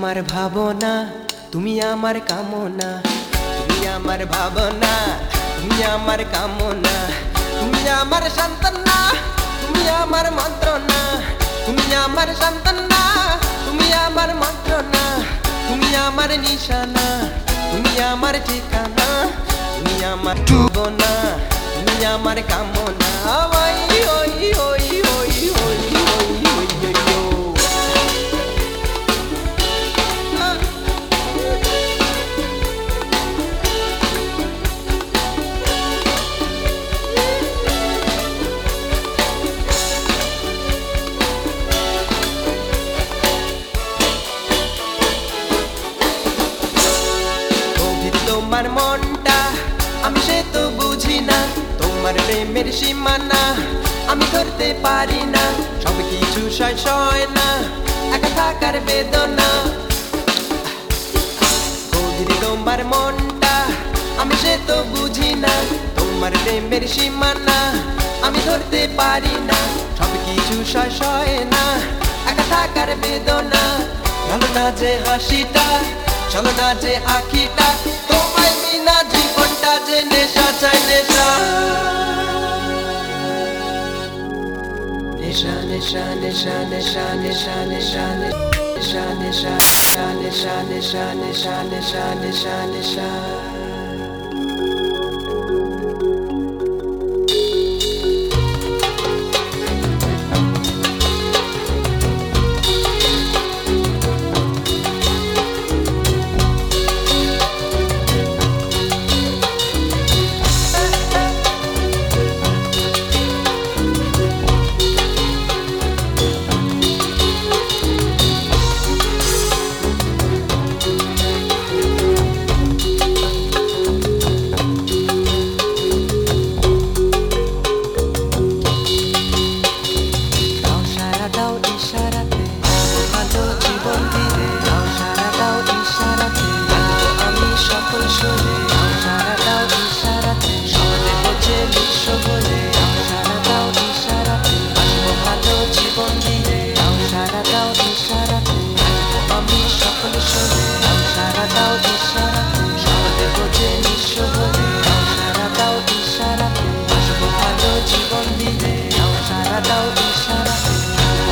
আমার ভাবনা, তুমি আমার কামনা, তুমি আমার ভাবনা, তুমি আমার কামনা, তুমি আমার সান্ত্বনা, তুমি আমার মন্ত্রণা, তুমি আমার সান্ত্বনা, তুমি আমার মন্ত্রণা, তুমি আমার নিশানা, তুমি আমার ঠিকানা, তুমি আমার ভাবনা, তুমি আমার কামনা। ওই ওই ওই ওই ওই ওই ওই তোমার মনটা আমি সে তো বুঝি না, তোমার প্রেমের সীমানা আমি ধরতে পারি না, সব কিছু সয় সয় না, একা থাকার বেদনা। গভীর তোমার মনটা আমি সে তো বুঝি না, তোমার প্রেমের সীমানা আমি ধরতে পারি না, সব কিছু সয় সয় না, একা থাকার বেদনা। চলো না যে হাসিটা, চলো না যে আঁখিটা, তোমায় বিনা জীবনটা যে নেশা চাই নেশা। নেশা নেশা নেশা নেশা নেশা নেশা নেশা নেশা নেশা নেশা নেশা নেশা নেশা নেশা।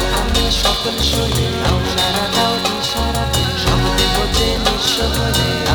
সকল শরীর সারা দাও ইশারাতে, সব দেব যে নিঃস্ব হয়ে